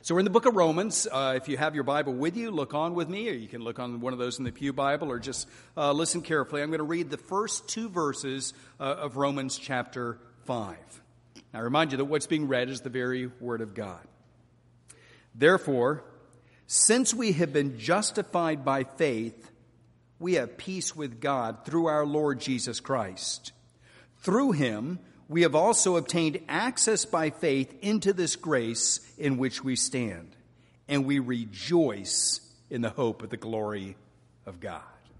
So we're in the book of Romans. If you have your Bible with you, look on with me, or you can look on one of those in the Pew Bible, or just listen carefully. I'm going to read the first two verses of Romans chapter 5. Now, I remind you that what's being read is the very Word of God. Therefore, since we have been justified by faith, we have peace with God through our Lord Jesus Christ. Through him, we have also obtained access by faith into this grace in which we stand, and we rejoice in the hope of the glory of God.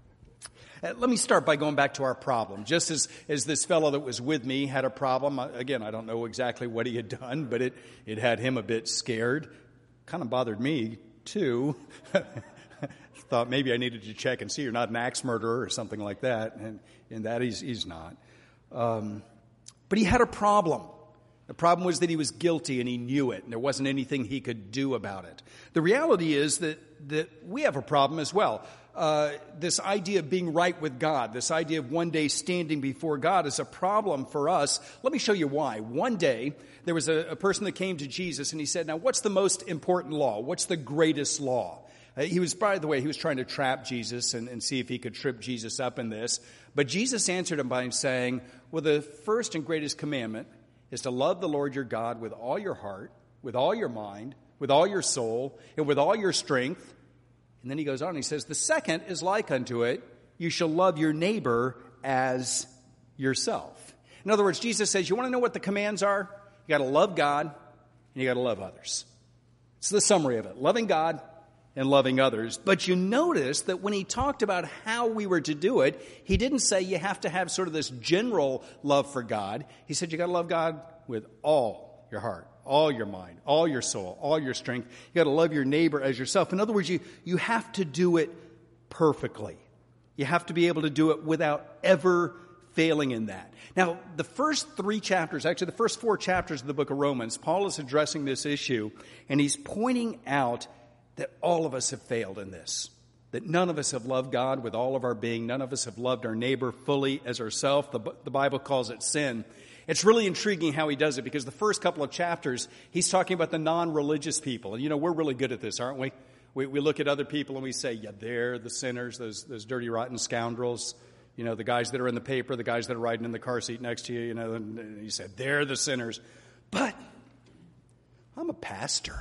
Let me start by going back to our problem. Just as this fellow that was with me had a problem, again, I don't know exactly what he had done, but it had him a bit scared. Kind of bothered me, too. Thought maybe I needed to check and see you're not an axe murderer or something like that, and that he's not. But he had a problem. The problem was that he was guilty and he knew it, and there wasn't anything he could do about it. The reality is that we have a problem as well. This idea of being right with God, this idea of one day standing before God is a problem for us. Let me show you why. One day, there was a person that came to Jesus and he said, now what's the most important law? What's the greatest law? He was trying to trap Jesus and see if he could trip Jesus up in this. But Jesus answered him by saying, well, the first and greatest commandment is to love the Lord your God with all your heart, with all your mind, with all your soul, and with all your strength. And then he goes on and he says, the second is like unto it, you shall love your neighbor as yourself. In other words, Jesus says, you want to know what the commands are? You got to love God and you got to love others. It's the summary of it. Loving God and loving others. But you notice that when he talked about how we were to do it, he didn't say you have to have sort of this general love for God. He said you got to love God with all your heart, all your mind, all your soul, all your strength. You got to love your neighbor as yourself. In other words, you have to do it perfectly. You have to be able to do it without ever failing in that. Now, the first 3 chapters, actually the first 4 chapters of the book of Romans, Paul is addressing this issue, and he's pointing out that all of us have failed in this, that none of us have loved God with all of our being. None of us have loved our neighbor fully as ourselves. The Bible calls it sin. It's really intriguing how he does it, because the first couple of chapters, he's talking about the non-religious people. And, we're really good at this, aren't we? We look at other people and we say, yeah, they're the sinners, those dirty, rotten scoundrels. The guys that are in the paper, the guys that are riding in the car seat next to you, and he said, they're the sinners. But I'm a pastor.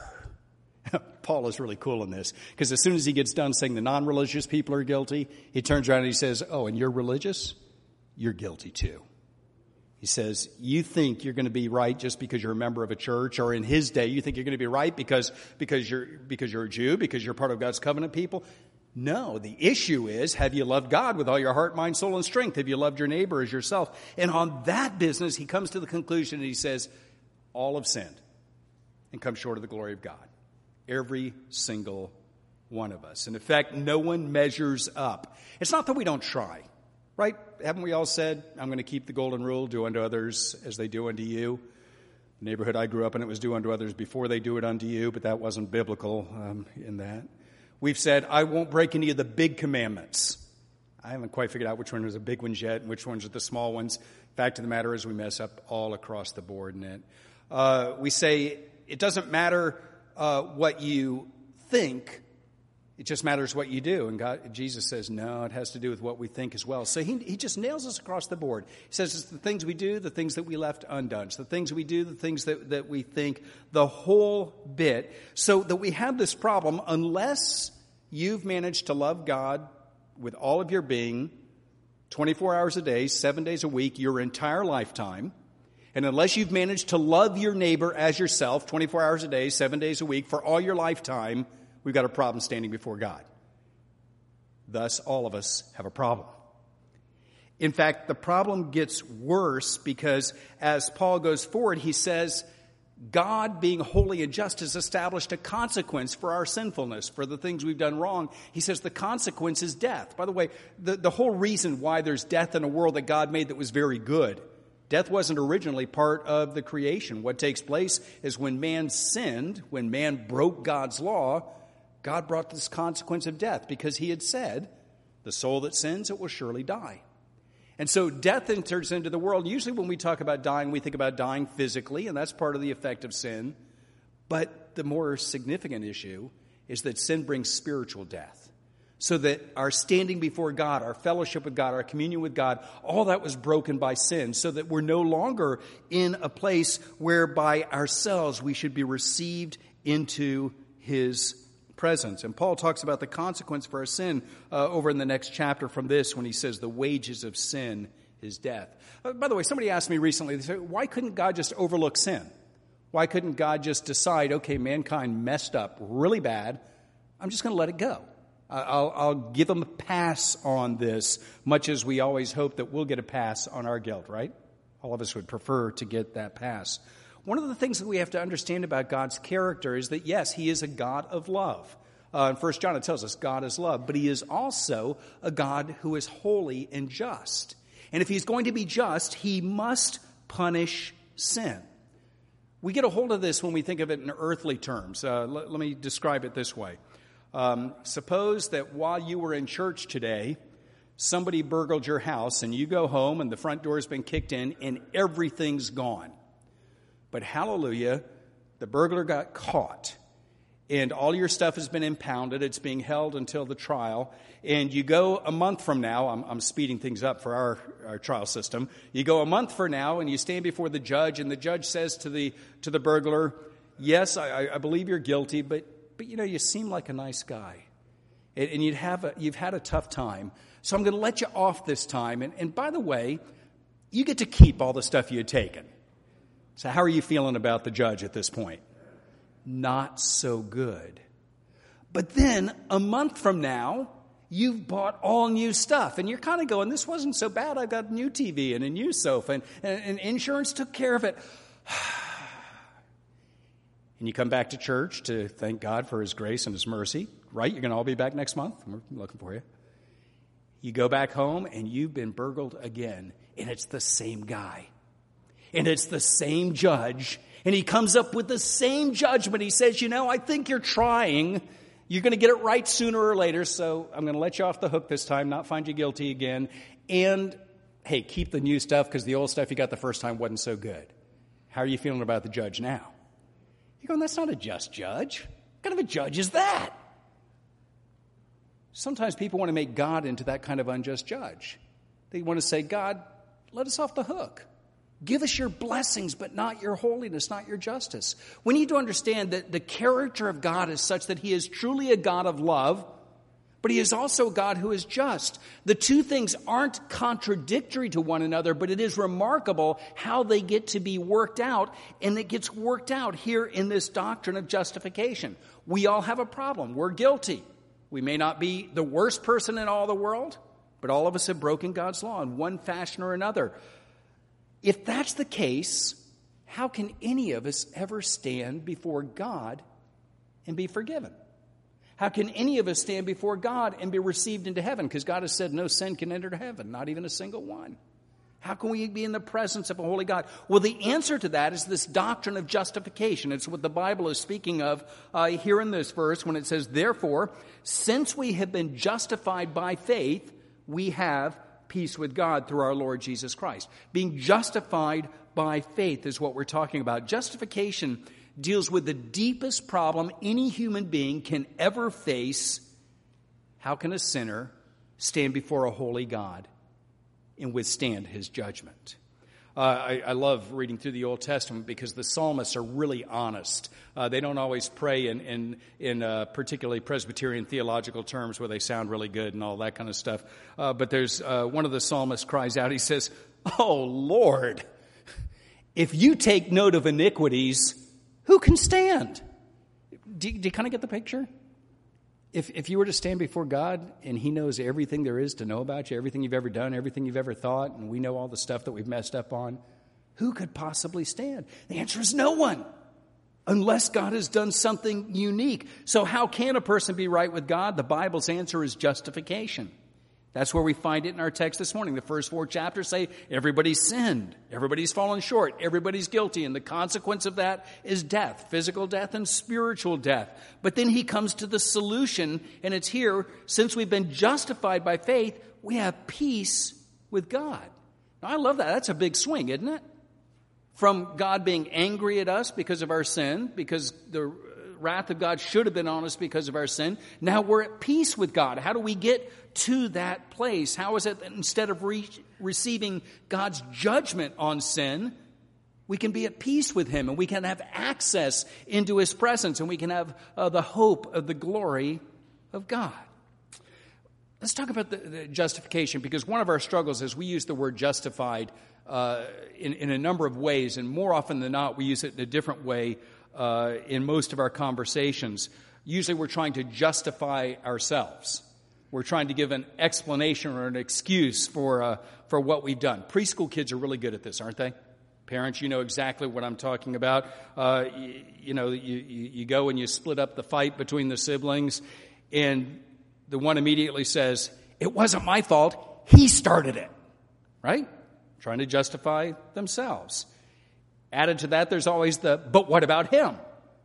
Paul is really cool in this, because as soon as he gets done saying the non-religious people are guilty, he turns around and he says, oh, and you're religious? You're guilty too. He says, you think you're going to be right just because you're a member of a church, or in his day, you think you're going to be right because you're a Jew, because you're part of God's covenant people? No, the issue is, have you loved God with all your heart, mind, soul, and strength? Have you loved your neighbor as yourself? And on that business, he comes to the conclusion and he says, all have sinned and come short of the glory of God. Every single one of us. And in fact, no one measures up. It's not that we don't try, right? Haven't we all said, I'm going to keep the golden rule, do unto others as they do unto you? The neighborhood I grew up in, it was do unto others before they do it unto you, but that wasn't biblical in that. We've said, I won't break any of the big commandments. I haven't quite figured out which one was the big ones yet and which ones are the small ones. Fact of the matter is we mess up all across the board in it. We say it doesn't matter what you think, it just matters what you do. And Jesus says, no, it has to do with what we think as well. So he just nails us across the board. He says it's the things we do, the things that we left undone. It's the things we do, the things that we think, the whole bit. So that we have this problem, unless you've managed to love God with all of your being, 24 hours a day, 7 days a week, your entire lifetime, and unless you've managed to love your neighbor as yourself, 24 hours a day, 7 days a week, for all your lifetime, we've got a problem standing before God. Thus, all of us have a problem. In fact, the problem gets worse because as Paul goes forward, he says, God, being holy and just, has established a consequence for our sinfulness, for the things we've done wrong. He says the consequence is death. By the way, the whole reason why there's death in a world that God made that was very good, death wasn't originally part of the creation. What takes place is when man sinned, when man broke God's law, God brought this consequence of death because he had said, the soul that sins, it will surely die. And so death enters into the world. Usually when we talk about dying, we think about dying physically, and that's part of the effect of sin. But the more significant issue is that sin brings spiritual death. So that our standing before God, our fellowship with God, our communion with God, all that was broken by sin, so that we're no longer in a place where by ourselves we should be received into his presence. And Paul talks about the consequence for our sin over in the next chapter from this when he says the wages of sin is death. By the way, somebody asked me recently, they said, why couldn't God just overlook sin? Why couldn't God just decide, okay, mankind messed up really bad, I'm just going to let it go. I'll give them a pass on this, much as we always hope that we'll get a pass on our guilt, right? All of us would prefer to get that pass. One of the things that we have to understand about God's character is that, yes, he is a God of love. In 1 John, it tells us God is love, but he is also a God who is holy and just. And if he's going to be just, he must punish sin. We get a hold of this when we think of it in earthly terms. Let me describe it this way. Suppose that while you were in church today, somebody burgled your house and you go home and the front door has been kicked in and everything's gone. But hallelujah, the burglar got caught and all your stuff has been impounded. It's being held until the trial. And you go a month from now, I'm speeding things up for our trial system. You go a month from now and you stand before the judge and the judge says to the burglar, yes, I believe you're guilty, but you know, you seem like a nice guy, and you've had a tough time, so I'm going to let you off this time. And by the way, you get to keep all the stuff you had taken. So how are you feeling about the judge at this point? Not so good. But then a month from now, you've bought all new stuff, and you're kind of going, this wasn't so bad. I've got a new TV and a new sofa, and insurance took care of it. And you come back to church to thank God for his grace and his mercy, right? You're going to all be back next month. We're looking for you. You go back home and you've been burgled again, and it's the same guy. And it's the same judge, and he comes up with the same judgment. He says, you know, I think you're trying. You're going to get it right sooner or later, so I'm going to let you off the hook this time, not find you guilty again. And, hey, keep the new stuff because the old stuff you got the first time wasn't so good. How are you feeling about the judge now? You're going, that's not a just judge. What kind of a judge is that? Sometimes people want to make God into that kind of unjust judge. They want to say, God, let us off the hook. Give us your blessings, but not your holiness, not your justice. We need to understand that the character of God is such that he is truly a God of love, but he is also a God who is just. The two things aren't contradictory to one another, but it is remarkable how they get to be worked out, and it gets worked out here in this doctrine of justification. We all have a problem. We're guilty. We may not be the worst person in all the world, but all of us have broken God's law in one fashion or another. If that's the case, how can any of us ever stand before God and be forgiven? How can any of us stand before God and be received into heaven? Because God has said no sin can enter heaven, not even a single one. How can we be in the presence of a holy God? Well, the answer to that is this doctrine of justification. It's what the Bible is speaking of here in this verse when it says, therefore, since we have been justified by faith, we have peace with God through our Lord Jesus Christ. Being justified by faith is what we're talking about. Justification deals with the deepest problem any human being can ever face. How can a sinner stand before a holy God and withstand his judgment? I love reading through the Old Testament because the psalmists are really honest. They don't always pray in particularly Presbyterian theological terms where they sound really good and all that kind of stuff. But there's one of the psalmists cries out, he says, "Oh, Lord, if you take note of iniquities, who can stand?" Do you kind of get the picture? If you were to stand before God and he knows everything there is to know about you, everything you've ever done, everything you've ever thought, and we know all the stuff that we've messed up on, who could possibly stand? The answer is no one, unless God has done something unique. So how can a person be right with God? The Bible's answer is justification. That's where we find it in our text this morning. The first 4 chapters say everybody's sinned, everybody's fallen short, everybody's guilty, and the consequence of that is death, physical death and spiritual death. But then he comes to the solution, and it's here, since we've been justified by faith, we have peace with God. Now, I love that. That's a big swing, isn't it? From God being angry at us because of our sin, because the wrath of God should have been on us because of our sin. Now we're at peace with God. How do we get to that place? How is it that instead of receiving God's judgment on sin, we can be at peace with Him and we can have access into His presence and we can have the hope of the glory of God? Let's talk about the justification, because one of our struggles is we use the word justified in a number of ways, and more often than not, we use it in a different way in most of our conversations. Usually we're trying to justify ourselves. We're trying to give an explanation or an excuse for what we've done. Preschool kids are really good at this, aren't they? Parents, you know exactly what I'm talking about. You go and you split up the fight between the siblings, and the one immediately says, "It wasn't my fault. He started it." Right? Trying to justify themselves. Added to that, there's always the, "But what about him?"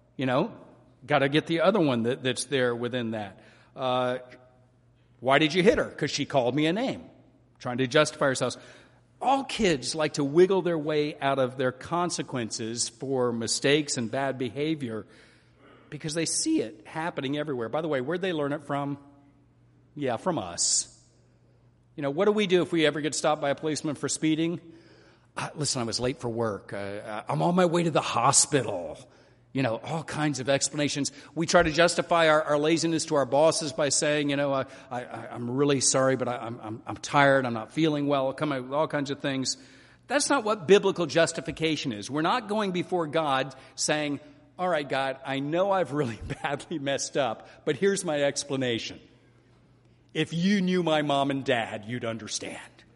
Got to get the other one that's there within that. "Why did you hit her?" "Because she called me a name." Trying to justify ourselves. All kids like to wiggle their way out of their consequences for mistakes and bad behavior because they see it happening everywhere. By the way, where'd they learn it from? Yeah, from us. What do we do if we ever get stopped by a policeman for speeding? Listen, I was late for work. I'm on my way to the hospital. All kinds of explanations. We try to justify our laziness to our bosses by saying, I'm really sorry, but I'm tired. I'm not feeling well. Come up with all kinds of things. That's not what biblical justification is. We're not going before God saying, "All right, God, I know I've really badly messed up, but here's my explanation. If you knew my mom and dad, you'd understand."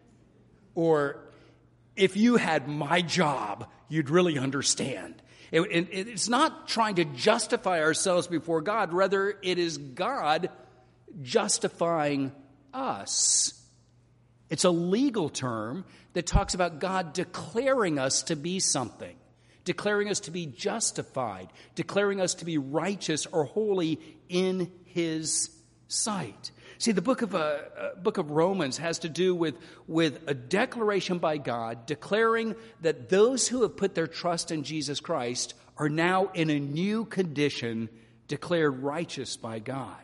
Or, "If you had my job, you'd really understand." It's not trying to justify ourselves before God. Rather, it is God justifying us. It's a legal term that talks about God declaring us to be something, declaring us to be justified, declaring us to be righteous or holy in His sight. See, the book of Romans has to do with a declaration by God declaring that those who have put their trust in Jesus Christ are now in a new condition, declared righteous by God.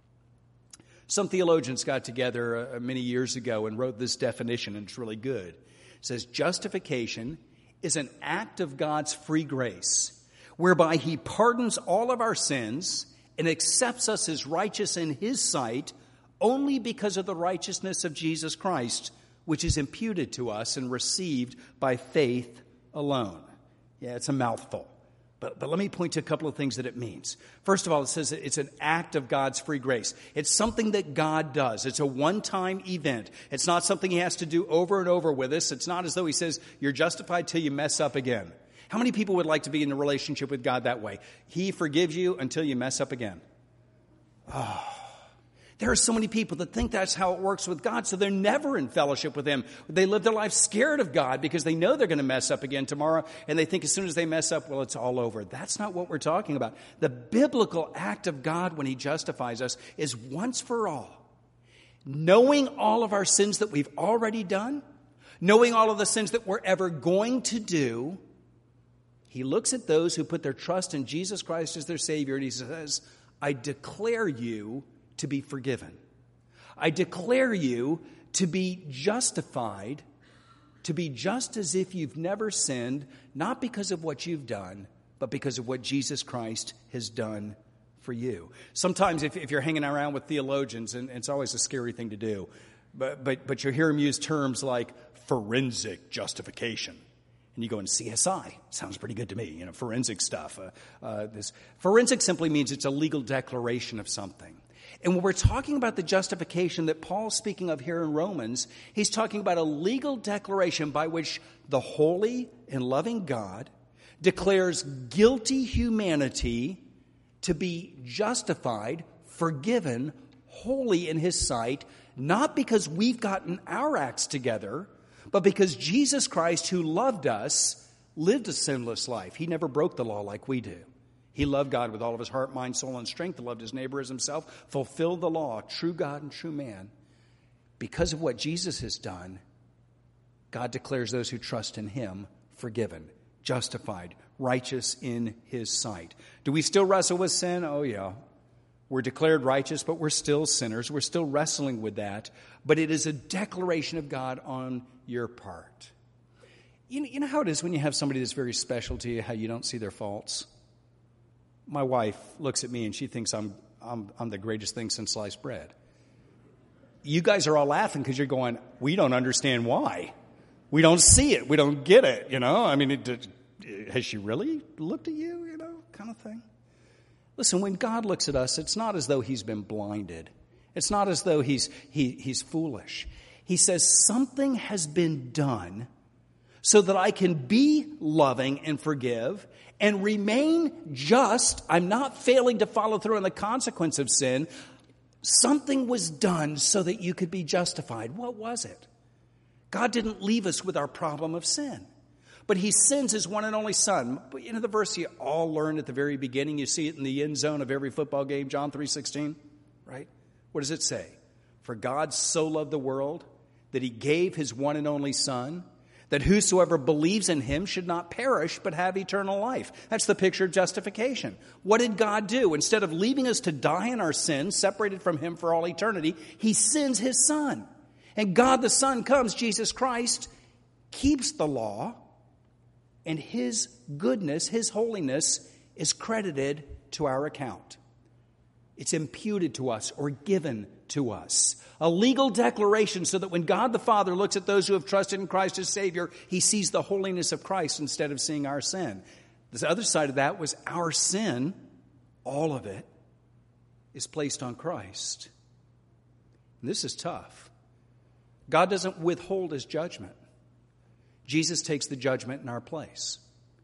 Some theologians got together many years ago and wrote this definition, and it's really good. It says, justification is an act of God's free grace, whereby He pardons all of our sins and accepts us as righteous in His sight only because of the righteousness of Jesus Christ, which is imputed to us and received by faith alone. Yeah, it's a mouthful. But let me point to a couple of things that it means. First of all, it says that it's an act of God's free grace. It's something that God does. It's a one-time event. It's not something He has to do over and over with us. It's not as though He says, "You're justified till you mess up again." How many people would like to be in a relationship with God that way? He forgives you until you mess up again. Oh. There are so many people that think that's how it works with God, so they're never in fellowship with Him. They live their life scared of God because they know they're going to mess up again tomorrow, and they think as soon as they mess up, well, it's all over. That's not what we're talking about. The biblical act of God when He justifies us is once for all. Knowing all of our sins that we've already done, knowing all of the sins that we're ever going to do, He looks at those who put their trust in Jesus Christ as their Savior, and He says, "I declare you to be forgiven. I declare you to be justified, to be just as if you've never sinned, not because of what you've done, but because of what Jesus Christ has done for you." Sometimes if you're hanging around with theologians, and it's always a scary thing to do, but you hear them use terms like forensic justification. And you go in CSI. Sounds pretty good to me, forensic stuff. This forensic simply means it's a legal declaration of something. And when we're talking about the justification that Paul's speaking of here in Romans, he's talking about a legal declaration by which the holy and loving God declares guilty humanity to be justified, forgiven, holy in His sight, not because we've gotten our acts together, but because Jesus Christ, who loved us, lived a sinless life. He never broke the law like we do. He loved God with all of His heart, mind, soul, and strength. He loved His neighbor as Himself, fulfilled the law, true God and true man. Because of what Jesus has done, God declares those who trust in Him forgiven, justified, righteous in his sight. Do we still wrestle with sin? Oh, yeah. We're declared righteous, but we're still sinners. We're still wrestling with that. But it is a declaration of God on your part. You know how it is when you have somebody that's very special to you, how you don't see their faults? My wife looks at me and she thinks I'm the greatest thing since sliced bread. You guys are all laughing because you're going, we don't understand why. We don't see it. We don't get it, you know. I mean, has she really looked at you, you know, kind of thing? Listen, when God looks at us, it's not as though he's been blinded. It's not as though he's foolish. He says something has been done so that I can be loving and forgive and remain just. I'm not failing to follow through on the consequence of sin. Something was done so that you could be justified. What was it? God didn't leave us with our problem of sin. But he sends his one and only son. But you know the verse you all learned at the very beginning? You see it in the end zone of every football game, John 3:16, right? What does it say? For God so loved the world that he gave his one and only son, that whosoever believes in him should not perish but have eternal life. That's the picture of justification. What did God do? Instead of leaving us to die in our sins, separated from him for all eternity, he sends his son. And God the Son comes, Jesus Christ, keeps the law, and his goodness, his holiness, is credited to our account. It's imputed to us or given to us. A legal declaration so that when God the Father looks at those who have trusted in Christ as Savior, he sees the holiness of Christ instead of seeing our sin. The other side of that was our sin, all of it, is placed on Christ. And this is tough. God doesn't withhold his judgment. Jesus takes the judgment in our place.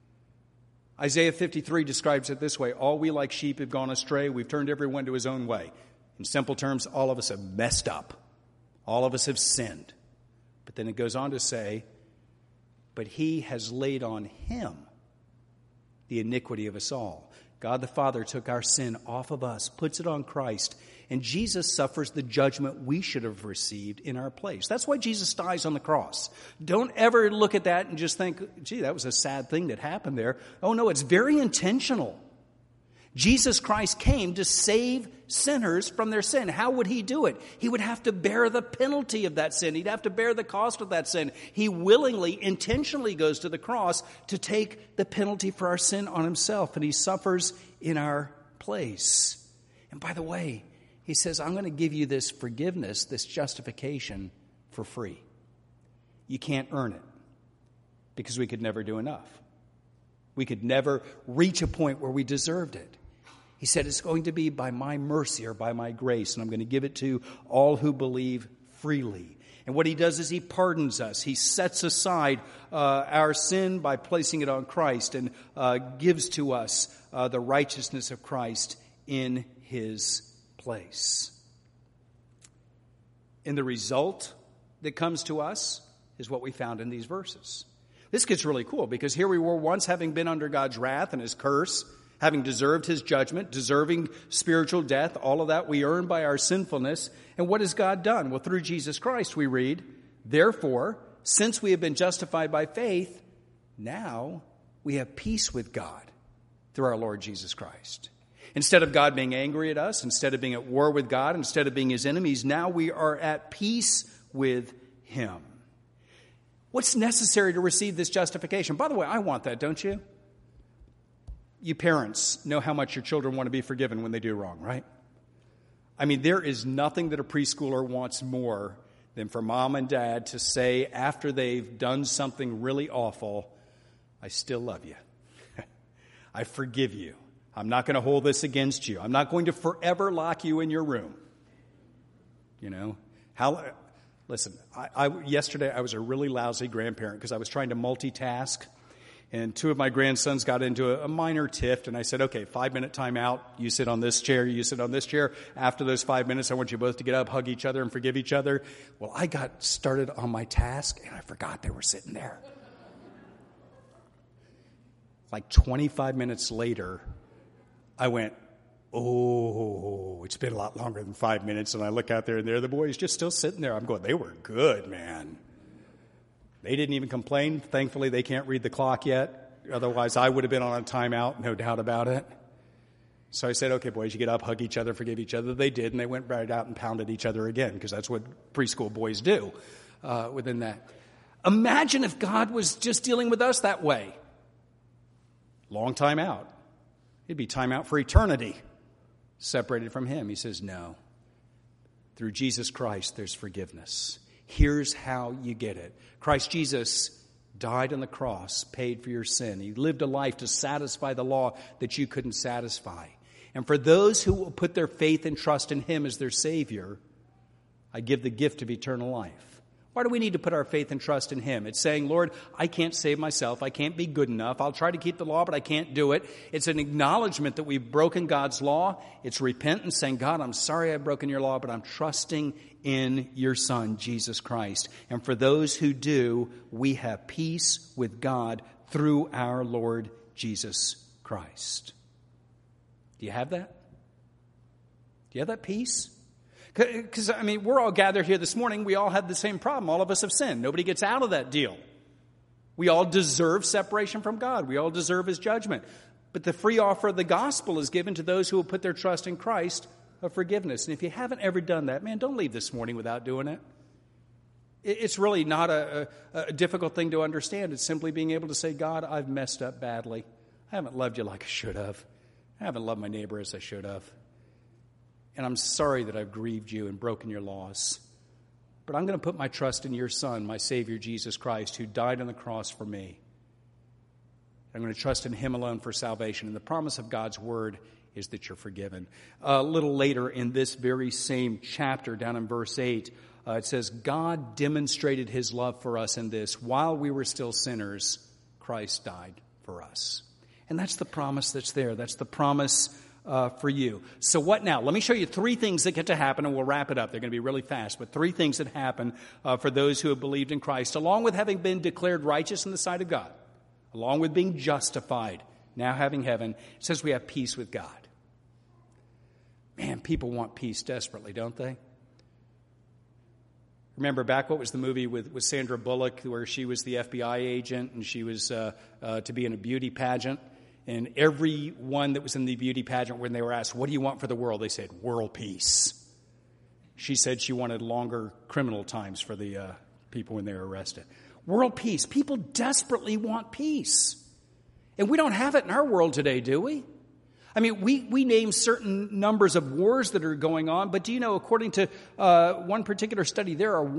Isaiah 53 describes it this way: all we like sheep have gone astray. We've turned everyone to his own way. In simple terms, all of us have messed up. All of us have sinned. But then it goes on to say, but he has laid on him the iniquity of us all. God the Father took our sin off of us, puts it on Christ, and Jesus suffers the judgment we should have received in our place. That's why Jesus dies on the cross. Don't ever look at that and just think, gee, that was a sad thing that happened there. Oh no, it's very intentional. Jesus Christ came to save sinners from their sin. How would he do it? He would have to bear the penalty of that sin. He'd have to bear the cost of that sin. He willingly, intentionally goes to the cross to take the penalty for our sin on himself, and he suffers in our place. And by the way, he says, I'm going to give you this forgiveness, this justification for free. You can't earn it because we could never do enough. We could never reach a point where we deserved it. He said, it's going to be by my mercy or by my grace, and I'm going to give it to all who believe freely. And what he does is he pardons us. He sets aside our sin by placing it on Christ and gives to us the righteousness of Christ in his place. And the result that comes to us is what we found in these verses. This gets really cool because here we were once having been under God's wrath and his curse, having deserved his judgment, deserving spiritual death, all of that we earned by our sinfulness. And what has God done? Well, through Jesus Christ we read, therefore, since we have been justified by faith, now we have peace with God through our Lord Jesus Christ. Instead of God being angry at us, instead of being at war with God, instead of being his enemies, now we are at peace with him. What's necessary to receive this justification? By the way, I want that, don't you? You parents know how much your children want to be forgiven when they do wrong, right? I mean, there is nothing that a preschooler wants more than for mom and dad to say after they've done something really awful, I still love you. I forgive you. I'm not going to hold this against you. I'm not going to forever lock you in your room. You know? Listen, yesterday I was a really lousy grandparent because I was trying to multitask. And two of my grandsons got into a minor tiff, and I said, okay, 5-minute timeout. You sit on this chair, you sit on this chair. After those 5 minutes, I want you both to get up, hug each other, and forgive each other. Well, I got started on my task, and I forgot they were sitting there. Like 25 minutes later, I went, oh, it's been a lot longer than 5 minutes. And I look out there, and there are the boys just still sitting there. I'm going, they were good, man. They didn't even complain. Thankfully, they can't read the clock yet. Otherwise, I would have been on a timeout, no doubt about it. So I said, okay, boys, you get up, hug each other, forgive each other. They did, and they went right out and pounded each other again, because that's what preschool boys do within that. Imagine if God was just dealing with us that way. Long time out. It'd be time out for eternity, separated from him. He says, no. Through Jesus Christ, there's forgiveness. Here's how you get it. Christ Jesus died on the cross, paid for your sin. He lived a life to satisfy the law that you couldn't satisfy. And for those who will put their faith and trust in him as their Savior, I give the gift of eternal life. Why do we need to put our faith and trust in him? It's saying, Lord, I can't save myself. I can't be good enough. I'll try to keep the law, but I can't do it. It's an acknowledgement that we've broken God's law. It's repentance, saying, God, I'm sorry I've broken your law, but I'm trusting in your Son, Jesus Christ. And for those who do, we have peace with God through our Lord Jesus Christ. Do you have that? Do you have that peace? Because, we're all gathered here this morning. We all have the same problem. All of us have sinned. Nobody gets out of that deal. We all deserve separation from God. We all deserve his judgment. But the free offer of the gospel is given to those who will put their trust in Christ of forgiveness. And if you haven't ever done that, man, don't leave this morning without doing it. It's really not a difficult thing to understand. It's simply being able to say, God, I've messed up badly. I haven't loved you like I should have. I haven't loved my neighbor as I should have. And I'm sorry that I've grieved you and broken your laws. But I'm going to put my trust in your Son, my Savior, Jesus Christ, who died on the cross for me. I'm going to trust in him alone for salvation. And the promise of God's word is that you're forgiven. A little later in this very same chapter, down in verse 8, it says, God demonstrated his love for us in this: while we were still sinners, Christ died for us. And that's the promise that's there. That's the promise for you. So what now? Let me show you three things that get to happen, and we'll wrap it up. They're going to be really fast, but three things that happen for those who have believed in Christ, along with having been declared righteous in the sight of God, along with being justified, now having heaven. It says we have peace with God. Man, people want peace desperately, don't they? Remember back, what was the movie with Sandra Bullock where she was the FBI agent and she was to be in a beauty pageant? And everyone that was in the beauty pageant, when they were asked, what do you want for the world? They said, world peace. She said she wanted longer criminal times for the people when they were arrested. World peace. People desperately want peace. And we don't have it in our world today, do we? We name certain numbers of wars that are going on, but do you know, according to one particular study, there are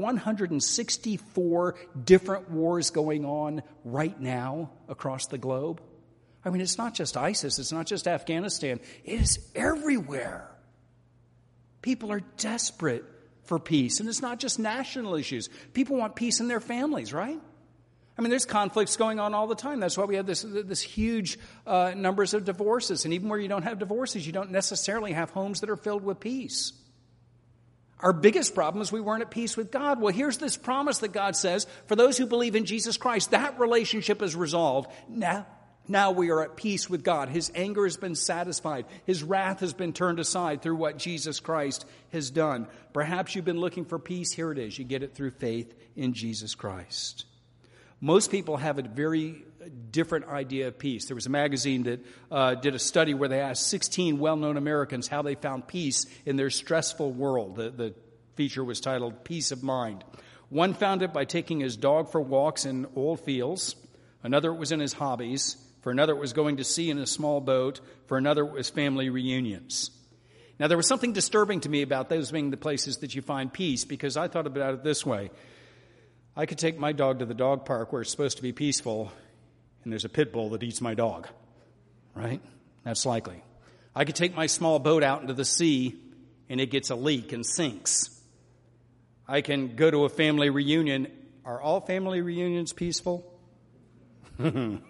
164 different wars going on right now across the globe? It's not just ISIS, it's not just Afghanistan, it is everywhere. People are desperate for peace, and it's not just national issues. People want peace in their families, right? There's conflicts going on all the time. That's why we have this huge numbers of divorces. And even where you don't have divorces, you don't necessarily have homes that are filled with peace. Our biggest problem is we weren't at peace with God. Well, here's this promise that God says, for those who believe in Jesus Christ, that relationship is resolved. Now we are at peace with God. His anger has been satisfied. His wrath has been turned aside through what Jesus Christ has done. Perhaps you've been looking for peace. Here it is. You get it through faith in Jesus Christ. Most people have a very different idea of peace. There was a magazine that did a study where they asked 16 well-known Americans how they found peace in their stressful world. The feature was titled Peace of Mind. One found it by taking his dog for walks in old fields. Another, it was in his hobbies. For another, it was going to sea in a small boat. For another, it was family reunions. Now, there was something disturbing to me about those being the places that you find peace, because I thought about it this way. I could take my dog to the dog park where it's supposed to be peaceful, and there's a pit bull that eats my dog, right? That's likely. I could take my small boat out into the sea, and it gets a leak and sinks. I can go to a family reunion. Are all family reunions peaceful? And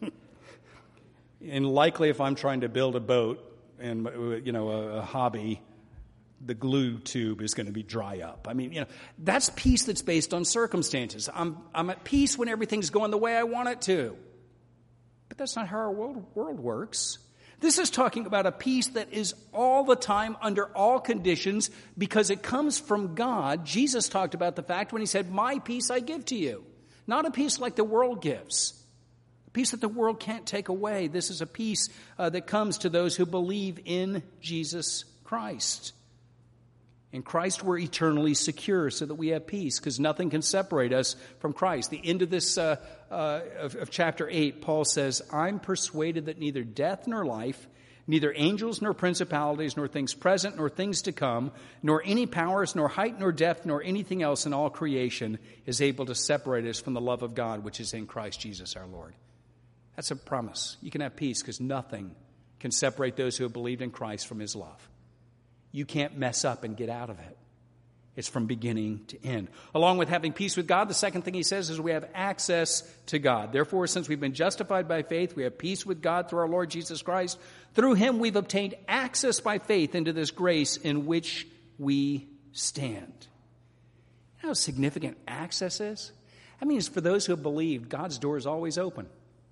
likely if I'm trying to build a boat and, a hobby, the glue tube is going to be dry up. That's peace that's based on circumstances. I'm at peace when everything's going the way I want it to. But that's not how our world works. This is talking about a peace that is all the time, under all conditions, because it comes from God. Jesus talked about the fact when he said, my peace I give to you. Not a peace like the world gives. A peace that the world can't take away. This is a peace that comes to those who believe in Jesus Christ. In Christ, we're eternally secure so that we have peace because nothing can separate us from Christ. The end of this of chapter 8, Paul says, I'm persuaded that neither death nor life, neither angels nor principalities, nor things present, nor things to come, nor any powers, nor height, nor depth, nor anything else in all creation is able to separate us from the love of God, which is in Christ Jesus our Lord. That's a promise. You can have peace because nothing can separate those who have believed in Christ from his love. You can't mess up and get out of it. It's from beginning to end. Along with having peace with God, the second thing he says is we have access to God. Therefore, since we've been justified by faith, we have peace with God through our Lord Jesus Christ. Through him, we've obtained access by faith into this grace in which we stand. You know how significant access is? That means for those who have believed, God's door is always open.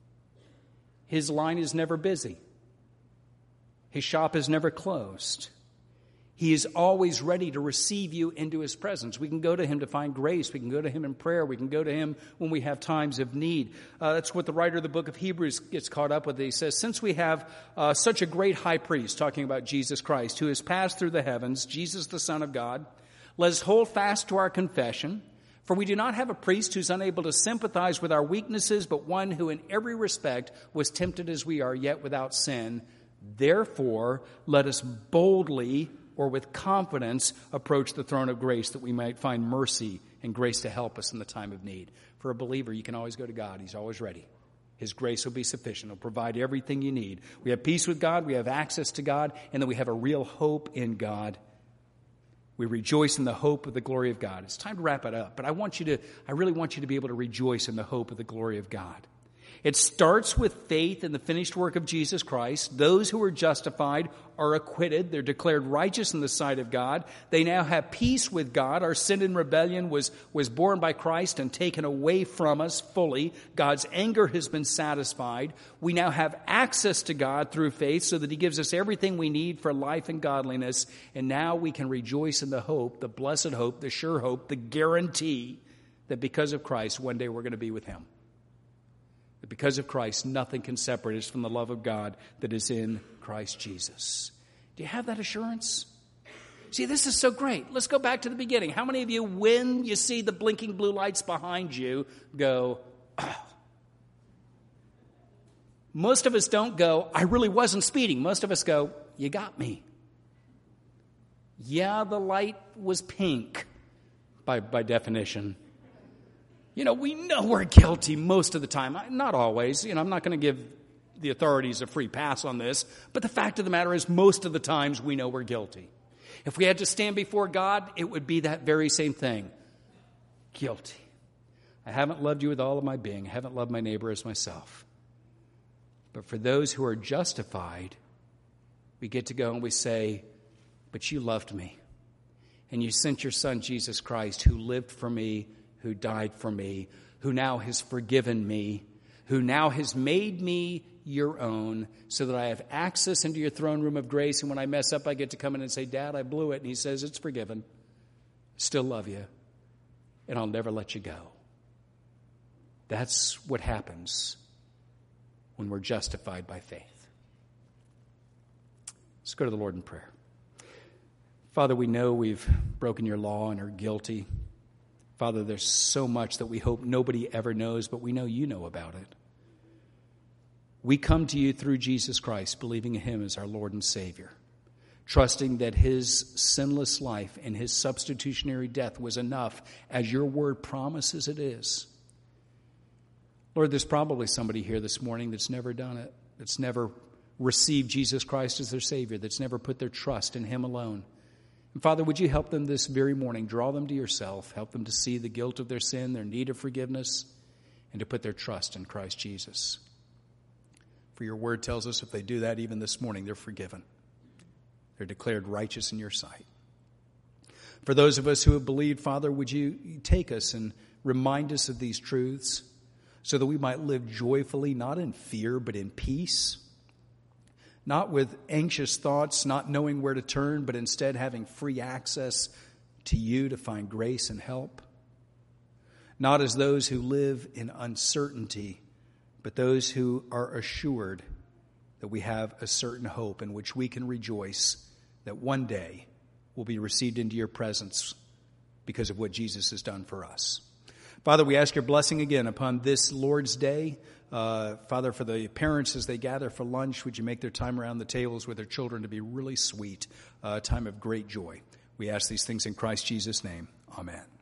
His line is never busy. His shop is never closed. He is always ready to receive you into his presence. We can go to him to find grace. We can go to him in prayer. We can go to him when we have times of need. That's what the writer of the book of Hebrews gets caught up with. He says, since we have such a great high priest, talking about Jesus Christ, who has passed through the heavens, Jesus the Son of God, let us hold fast to our confession. For we do not have a priest who's unable to sympathize with our weaknesses, but one who in every respect was tempted as we are, yet without sin. Therefore, let us boldly or with confidence approach the throne of grace that we might find mercy and grace to help us in the time of need. For a believer, you can always go to God. He's always ready. His grace will be sufficient. He'll provide everything you need. We have peace with God. We have access to God. And then we have a real hope in God. We rejoice in the hope of the glory of God. It's time to wrap it up. But I really want you to be able to rejoice in the hope of the glory of God. It starts with faith in the finished work of Jesus Christ. Those who are justified are acquitted. They're declared righteous in the sight of God. They now have peace with God. Our sin and rebellion was borne by Christ and taken away from us fully. God's anger has been satisfied. We now have access to God through faith so that he gives us everything we need for life and godliness. And now we can rejoice in the hope, the blessed hope, the sure hope, the guarantee that because of Christ, one day we're going to be with him. That because of Christ, nothing can separate us from the love of God that is in Christ Jesus. Do you have that assurance? See, this is so great. Let's go back to the beginning. How many of you, when you see the blinking blue lights behind you, go, oh? Most of us don't go, I really wasn't speeding. Most of us go, you got me. Yeah, the light was pink by definition. You know, we know we're guilty most of the time. Not always. I'm not going to give the authorities a free pass on this. But the fact of the matter is, most of the times we know we're guilty. If we had to stand before God, it would be that very same thing. Guilty. I haven't loved you with all of my being. I haven't loved my neighbor as myself. But for those who are justified, we get to go and we say, but you loved me. And you sent your son, Jesus Christ, who lived for me, who died for me, who now has forgiven me, who now has made me your own so that I have access into your throne room of grace. And when I mess up, I get to come in and say, Dad, I blew it. And he says, it's forgiven. Still love you. And I'll never let you go. That's what happens when we're justified by faith. Let's go to the Lord in prayer. Father, we know we've broken your law and are guilty. Father, there's so much that we hope nobody ever knows, but we know you know about it. We come to you through Jesus Christ, believing in him as our Lord and Savior, trusting that his sinless life and his substitutionary death was enough, as your word promises it is. Lord, there's probably somebody here this morning that's never done it, that's never received Jesus Christ as their Savior, that's never put their trust in him alone. And Father, would you help them this very morning, draw them to yourself, help them to see the guilt of their sin, their need of forgiveness, and to put their trust in Christ Jesus. For your word tells us if they do that even this morning, they're forgiven. They're declared righteous in your sight. For those of us who have believed, Father, would you take us and remind us of these truths so that we might live joyfully, not in fear, but in peace. Not with anxious thoughts, not knowing where to turn, but instead having free access to you to find grace and help. Not as those who live in uncertainty, but those who are assured that we have a certain hope in which we can rejoice that one day we'll be received into your presence because of what Jesus has done for us. Father, we ask your blessing again upon this Lord's Day. Father, for the parents as they gather for lunch, would you make their time around the tables with their children to be really sweet, a time of great joy. We ask these things in Christ Jesus' name. Amen.